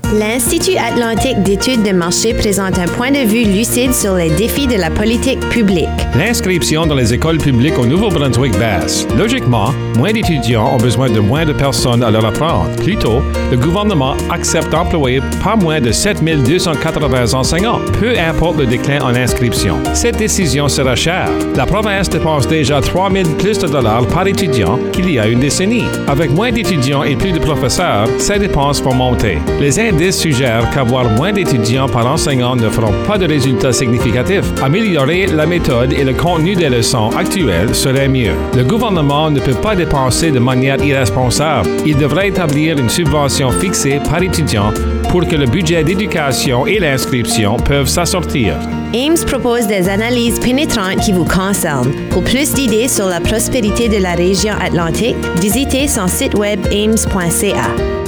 L'Institut Atlantique d'études de marché présente un point de vue lucide sur les défis de la politique publique. L'inscription dans les écoles publiques au Nouveau-Brunswick baisse. Logiquement, moins d'étudiants ont besoin de moins de personnes à leur apprendre. Plutôt, le gouvernement accepte d'employer pas moins de 7 280 enseignants, peu importe le déclin en inscription. Cette décision sera chère. La province dépense déjà 3 000 plus de dollars par étudiant qu'il y a une décennie. Avec moins d'étudiants et plus de professeurs, ces dépenses vont monter. Les indices suggèrent qu'avoir moins d'étudiants par enseignant ne feront pas de résultats significatifs. Améliorer la méthode et le contenu des leçons actuelles serait mieux. Le gouvernement ne peut pas dépenser de manière irresponsable. Il devrait établir une subvention fixée par étudiant pour que le budget d'éducation et l'inscription peuvent s'assortir. Ames propose des analyses pénétrantes qui vous concernent. Pour plus d'idées sur la prospérité de la région atlantique, visitez son site web ames.ca.